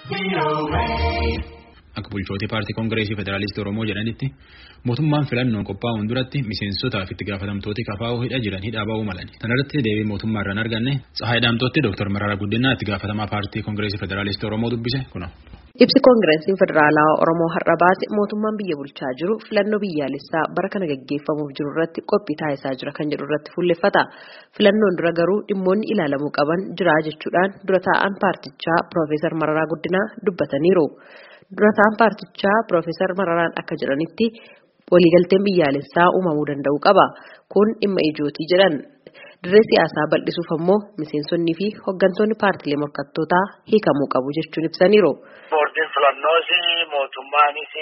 Akka bulchootii paartii Koongireesii Federaalistii Oromoo jedhanitti mootummaan filannoon qophaa'uun duratti miseensotaa fi itti gaafatamtooti kafaa'uu hidha jiran hidhaa ba'uu malani. Kana irratti deebii mootummaa irraa arganne Tsahaayii Daamtootti Dr. Mararaa Guddinaa itti gaafatamaa paartii Koongireesii Federaalistii Oromoo dubbise kuno. Ibsi Koongireesiin Federaalaa Oromoo har'a baase mootummaan biyya bulchaa jiru filannoo biyyaalessaa bara kana gaggeeffamuuf jiru irratti qophii taasisaa jira kan jedhu irratti fuulleffata. Filannoon dura garuu dhimmoonni ilaalamuu qaban jira jechuudhaan dura taa'an paartichaa Piroofeesar Mararaa Guddinaa dubbataniiru. Dura taa'an paartichaa Piroofeesar Mararaan akka jedhanitti waliigalteen biyyaalessaa uumamuu danda'u qaba. Kun dhimma ijootii jedhan. Dirree siyaasaa bal'isuuf ammoo miseensonnii fi hooggantoonni paartilee morkattootaa hiikamuu qabu jechuun ibsaniiru. Boordiin filannoos mootummaanis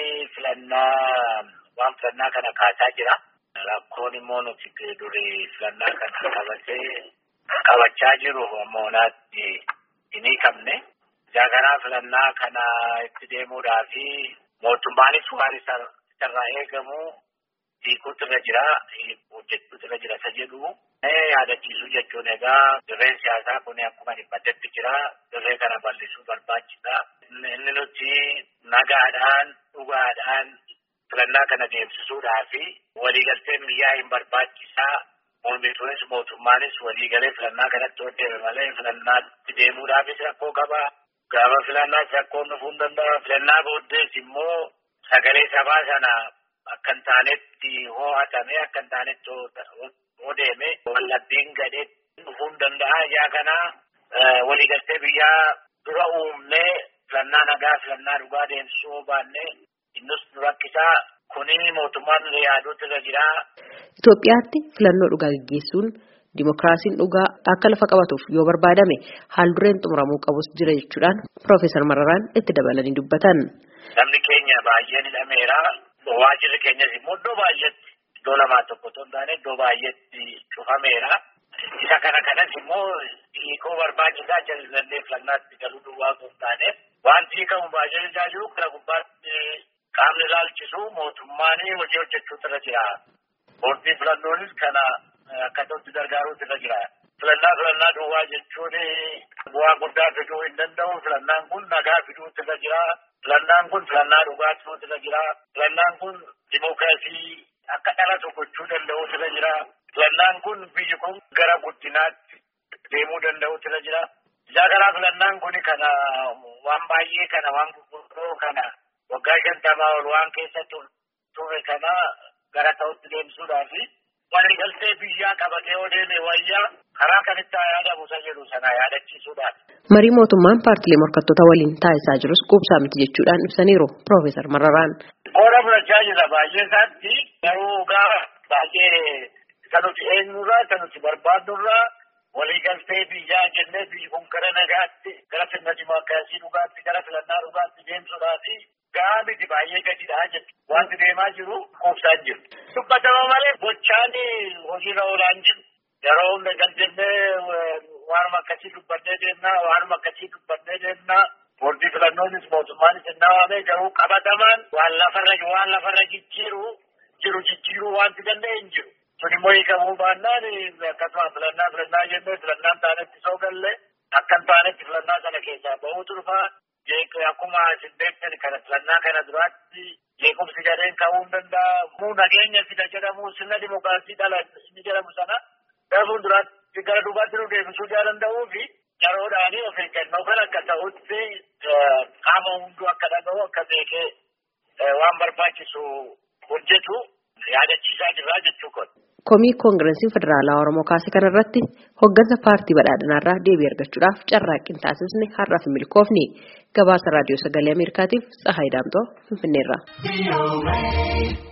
filannaa kana kaasaa jira. Rakkoon immoo nuti durii filannaa kana qabachaa jiru moonaatti hin hiikamne. Jaaganaa filannaa kana itti deemuudhaa fi mootummaanis waan isarraa eegamu hiikuutu irra jira, hojjechuutu irra jira isa jedhu. Yaadachiisuu jechuun egaa dirreen siyaasaa kun akkuma dhiphatetti jira. Dirree kana bal'isuu barbaachisa. Inni nuti nagaadhaan dhugaadhaan filannaa kana deemsisuudhaa fi waliigalteen biyyaa hin barbaachisaa. Mormituunis mootummaanis waliigalee filannaa kanatti hojjete malee filannaatti deemuudhaafis rakkoo qaba. Gaafa filannaatti rakkoon dhufuu hin danda'a. Filannaa booddees immoo sagalee sabaa sana akka hin taanetti ho'atame akka hin taanetti odeeme wallabbiin gadhee dhufuu hin danda'a. Yaa kana waliigaltee biyyaa dura uumnee filannaa nagaa filannaa dhugaa deemsisuu baannee innus rakkisaa kuni mootummaan yaaduutu irra jira. Itoophiyaatti filannoo dhugaa gaggeessuun Dimookiraasiin dhugaa akka lafa qabatuuf yoo barbaadame haal dureen xumuramuu qabus jira jechuudhaan Piroofeesar Mararaan itti dabalanii dubbatan. Namni keenya baay'een hidhameera. Waajjirri keenyas immoo iddoo baay'eetti iddoo lamaa tokko osoo hin taane iddoo baay'eetti cufameera. Isa kanas immoo hiikoo barbaachisaa jallisannee filannaatti galuu duwwaa osoo hin taane wanti hiikamu baay'een isaa jiru kana gubbaatti qaamni ilaalchisu mootummaan hojii hojjechuutu irra jira. Boordiin filannoonis kana akkasumas gargaaruutu irra jira. Filannaa duwwaa jechuun bu'aa guddaa fiduu hin danda'u. Filannaan kun nagaa fiduutu irra jira. Filannaan kun filannaa dhugaa fiduutu irra jira. Filannaan kun dimookiraasii akka dhalatu gochuu danda'uutu irra jira. Filannaan kun biyyi kun gara guddinaatti deemuu danda'uutu irra jira. Ijaa filannaan kun kana waan baay'ee kana waan gurguddoo kana waggaa 50 ol waan keessa ture kana gara ta'utti deemsuudhaafi waliigaltee biyyaa qabatee odeeme wayyaa karaa kanitti yaadamu isa jedhu sana yaadachiisuudhaan. Marii mootummaan paartilee morkattoota waliin taasisaa jirus quubsaa miti jechuudhaan ibsaniiru Piroofeesar Mararaan. Qooda fudhachaa jira baay'ee isaatti garuu baay'ee isa nuti eenyurraa isa nuti barbaadurraa waliigaltee biyyaa jennee biyyi kun gara nagaatti gara sirna dimookiraasii dhugaatti gara filannaa dhugaatti deemsuudhaafi gahaa miti baay'ee gadidhaa jechuudha. Wanti deemaa jiru quubsaa jiru. Dubbatama malee gochaan hojiirra oolaan jiru. Yeroo hunda galtennee waanuma akkasii dubbannee deemnaa boordii filannoonis mootummaanis hin dhawaame garuu qabatamaan waan lafarra jijjiiruu wanti danda'e hin jiru. Sun immoo hiikamuu baannaan akkasuma filannaa jennee filannaan taanetti soo galle akka hin taanetti filannaa sana keessaa bahuutu dhufaa. Akkuma isin beektan kana filannaa kana duraatti jeequmsi gadheen ka'uu hin danda'a. Nageenya fida jedhamu sirna dimookiraasii dhala inni jedhamu sana gara fuulduraatti gara duubaatti nu deebisuu danda'uu fi yeroodhaanii of eeggannoo kan akka ta'utti qaama hunduu akka dhaga'u akka beekee waan barbaachisu hojjetu yaadachiisaa jirraa jechuu kun. Komii Koongireesiin Federaalaa Oromoo kaase kanarratti hooggansa paartii badhaadhinaarraa deebii argachuudhaaf carraaqqii taasisne har'aaf hin milkoofne. Gabaasa Raadiyoo Sagalee Ameerikaatiif Tsahaayii Daamtoo Finfinneerraa.